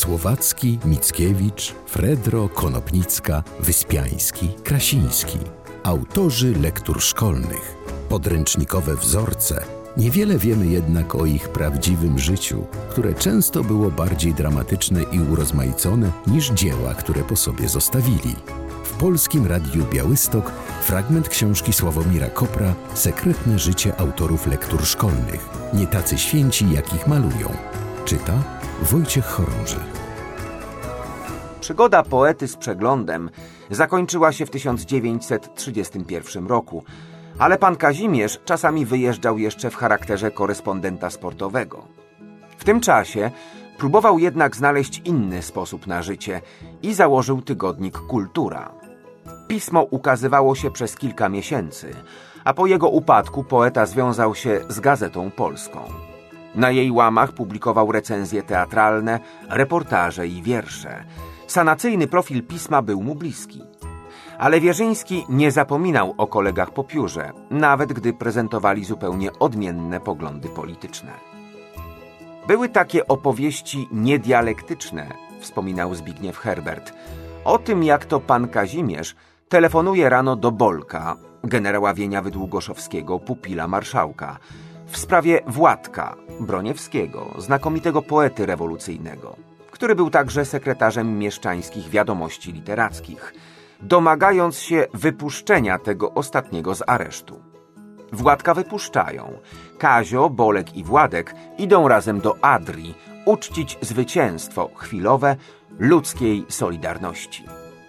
Słowacki, Mickiewicz, Fredro, Konopnicka, Wyspiański, Krasiński. Autorzy lektur szkolnych. Podręcznikowe wzorce. Niewiele wiemy jednak o ich prawdziwym życiu, które często było bardziej dramatyczne i urozmaicone niż dzieła, które po sobie zostawili. W Polskim Radiu Białystok fragment książki Sławomira Kopra Sekretne życie autorów lektur szkolnych. Nie tacy święci, jak ich malują. Czyta Wojciech Chorąży. Przygoda poety z przeglądem zakończyła się w 1931 roku, ale pan Kazimierz czasami wyjeżdżał jeszcze w charakterze korespondenta sportowego. W tym czasie próbował jednak znaleźć inny sposób na życie i założył tygodnik Kultura. Pismo ukazywało się przez kilka miesięcy, a po jego upadku poeta związał się z Gazetą Polską. Na jej łamach publikował recenzje teatralne, reportaże i wiersze. Sanacyjny profil pisma był mu bliski. Ale Wierzyński nie zapominał o kolegach po piórze, nawet gdy prezentowali zupełnie odmienne poglądy polityczne. Były takie opowieści niedialektyczne, wspominał Zbigniew Herbert, o tym, jak to pan Kazimierz telefonuje rano do Bolka, generała Wieniawy Długoszowskiego, pupila marszałka, w sprawie Władka Broniewskiego, znakomitego poety rewolucyjnego, który był także sekretarzem mieszczańskich wiadomości literackich, domagając się wypuszczenia tego ostatniego z aresztu. Władka wypuszczają. Kazio, Bolek i Władek idą razem do Adrii uczcić zwycięstwo chwilowe ludzkiej solidarności.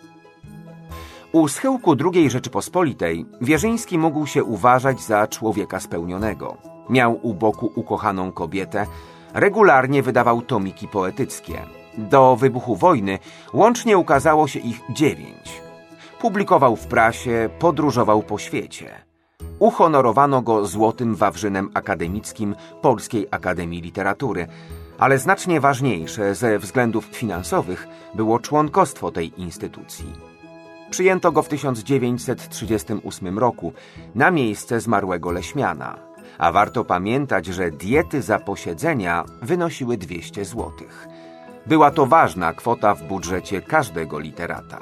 U schyłku II Rzeczypospolitej Wierzyński mógł się uważać za człowieka spełnionego. Miał u boku ukochaną kobietę, regularnie wydawał tomiki poetyckie. Do wybuchu wojny łącznie ukazało się ich 9. Publikował w prasie, podróżował po świecie. Uhonorowano go Złotym Wawrzynem Akademickim Polskiej Akademii Literatury, ale znacznie ważniejsze ze względów finansowych było członkostwo tej instytucji. Przyjęto go w 1938 roku na miejsce zmarłego Leśmiana, a warto pamiętać, że diety za posiedzenia wynosiły 200 złotych. Była to ważna kwota w budżecie każdego literata.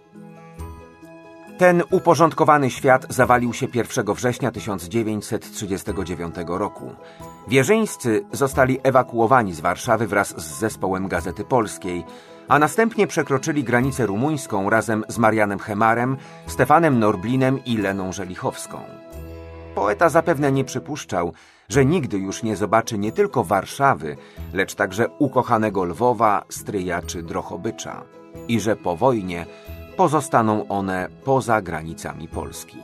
Ten uporządkowany świat zawalił się 1 września 1939 roku. Wierzyńscy zostali ewakuowani z Warszawy wraz z zespołem Gazety Polskiej, a następnie przekroczyli granicę rumuńską razem z Marianem Chemarem, Stefanem Norblinem i Leną Żelichowską. Poeta zapewne nie przypuszczał, że nigdy już nie zobaczy nie tylko Warszawy, lecz także ukochanego Lwowa, Stryja czy Drohobycza i że po wojnie pozostaną one poza granicami Polski.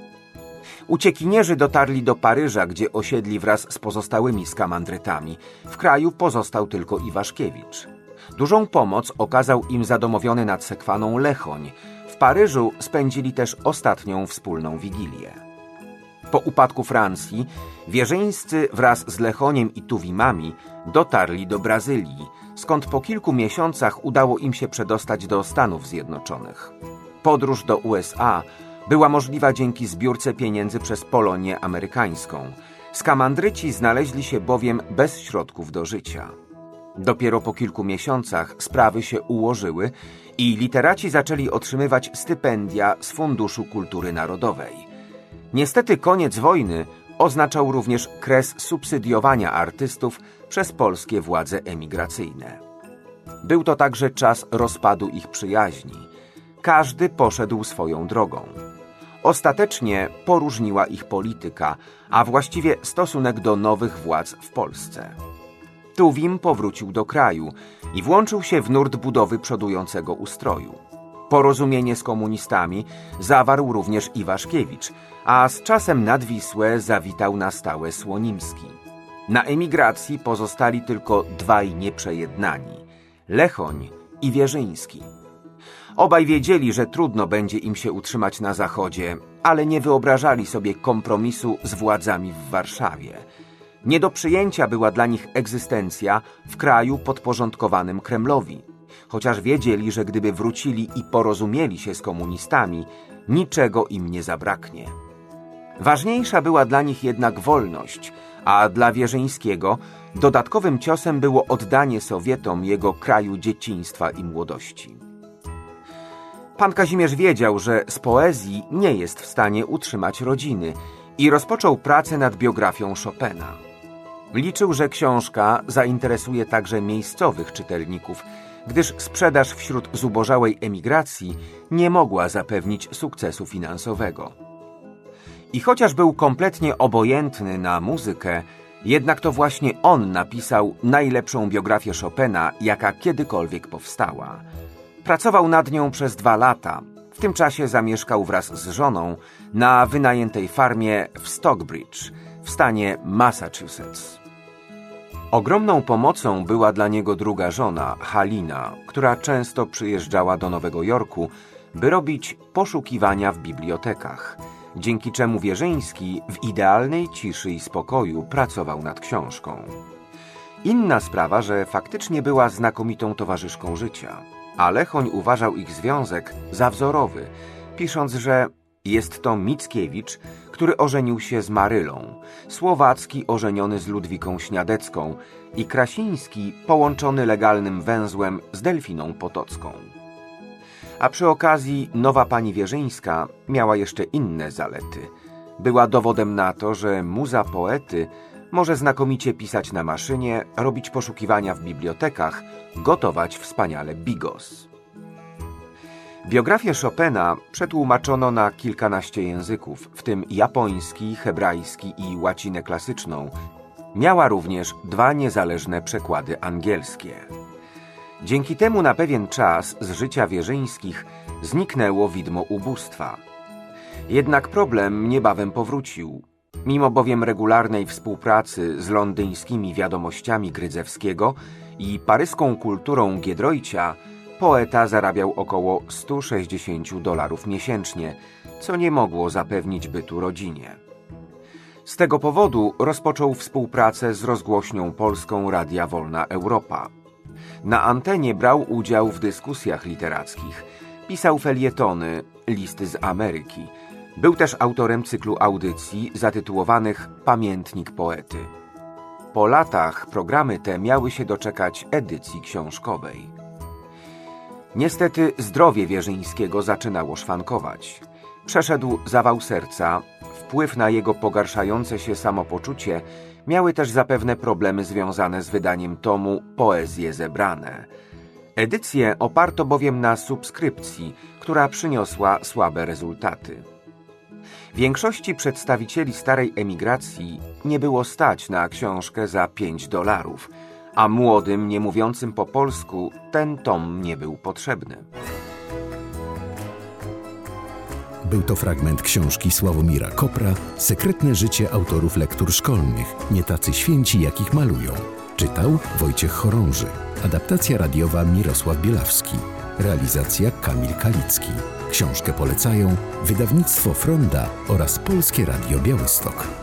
Uciekinierzy dotarli do Paryża, gdzie osiedli wraz z pozostałymi skamandrytami. W kraju pozostał tylko Iwaszkiewicz. Dużą pomoc okazał im zadomowiony nad Sekwaną Lechoń. W Paryżu spędzili też ostatnią wspólną wigilię. Po upadku Francji Wierzyńscy wraz z Lechoniem i Tuwimami dotarli do Brazylii, skąd po kilku miesiącach udało im się przedostać do Stanów Zjednoczonych. Podróż do USA była możliwa dzięki zbiórce pieniędzy przez Polonię amerykańską. Skamandryci znaleźli się bowiem bez środków do życia. Dopiero po kilku miesiącach sprawy się ułożyły i literaci zaczęli otrzymywać stypendia z Funduszu Kultury Narodowej. Niestety koniec wojny oznaczał również kres subsydiowania artystów przez polskie władze emigracyjne. Był to także czas rozpadu ich przyjaźni. Każdy poszedł swoją drogą. Ostatecznie poróżniła ich polityka, a właściwie stosunek do nowych władz w Polsce. Tuwim powrócił do kraju i włączył się w nurt budowy przodującego ustroju. Porozumienie z komunistami zawarł również Iwaszkiewicz, a z czasem nad Wisłę zawitał na stałe Słonimski. Na emigracji pozostali tylko dwaj nieprzejednani – Lechoń i Wierzyński. Obaj wiedzieli, że trudno będzie im się utrzymać na Zachodzie, ale nie wyobrażali sobie kompromisu z władzami w Warszawie. Nie do przyjęcia była dla nich egzystencja w kraju podporządkowanym Kremlowi, chociaż wiedzieli, że gdyby wrócili i porozumieli się z komunistami, niczego im nie zabraknie. Ważniejsza była dla nich jednak wolność, a dla Wierzyńskiego dodatkowym ciosem było oddanie Sowietom jego kraju dzieciństwa i młodości. Pan Kazimierz wiedział, że z poezji nie jest w stanie utrzymać rodziny i rozpoczął pracę nad biografią Chopina. Liczył, że książka zainteresuje także miejscowych czytelników, gdyż sprzedaż wśród zubożałej emigracji nie mogła zapewnić sukcesu finansowego. I chociaż był kompletnie obojętny na muzykę, jednak to właśnie on napisał najlepszą biografię Chopina, jaka kiedykolwiek powstała. Pracował nad nią przez 2 lata. W tym czasie zamieszkał wraz z żoną na wynajętej farmie w Stockbridge w stanie Massachusetts. Ogromną pomocą była dla niego druga żona, Halina, która często przyjeżdżała do Nowego Jorku, by robić poszukiwania w bibliotekach, dzięki czemu Wierzyński w idealnej ciszy i spokoju pracował nad książką. Inna sprawa, że faktycznie była znakomitą towarzyszką życia, a Lechoń uważał ich związek za wzorowy, pisząc, że jest to Mickiewicz, który ożenił się z Marylą, Słowacki ożeniony z Ludwiką Śniadecką i Krasiński połączony legalnym węzłem z Delfiną Potocką. A przy okazji nowa pani Wierzyńska miała jeszcze inne zalety. Była dowodem na to, że muza poety może znakomicie pisać na maszynie, robić poszukiwania w bibliotekach, gotować wspaniale bigos. Biografię Chopina przetłumaczono na kilkanaście języków, w tym japoński, hebrajski i łacinę klasyczną. Miała również 2 niezależne przekłady angielskie. Dzięki temu na pewien czas z życia Wierzyńskich zniknęło widmo ubóstwa. Jednak problem niebawem powrócił. Mimo bowiem regularnej współpracy z londyńskimi wiadomościami Grydzewskiego i paryską kulturą Giedroycia, poeta zarabiał około $160 miesięcznie, co nie mogło zapewnić bytu rodzinie. Z tego powodu rozpoczął współpracę z rozgłośnią polską Radia Wolna Europa. Na antenie brał udział w dyskusjach literackich, pisał felietony, listy z Ameryki. Był też autorem cyklu audycji zatytułowanych Pamiętnik poety. Po latach programy te miały się doczekać edycji książkowej. Niestety zdrowie Wierzyńskiego zaczynało szwankować. Przeszedł zawał serca, wpływ na jego pogarszające się samopoczucie miały też zapewne problemy związane z wydaniem tomu Poezje zebrane. Edycję oparto bowiem na subskrypcji, która przyniosła słabe rezultaty. Większości przedstawicieli starej emigracji nie było stać na książkę za $5, a młodym, nie mówiącym po polsku, ten tom nie był potrzebny. Był to fragment książki Sławomira Kopra Sekretne życie autorów lektur szkolnych, nie tacy święci, jakich malują. Czytał Wojciech Chorąży. Adaptacja radiowa Mirosław Bielawski. Realizacja Kamil Kalicki. Książkę polecają wydawnictwo Fronda oraz Polskie Radio Białystok.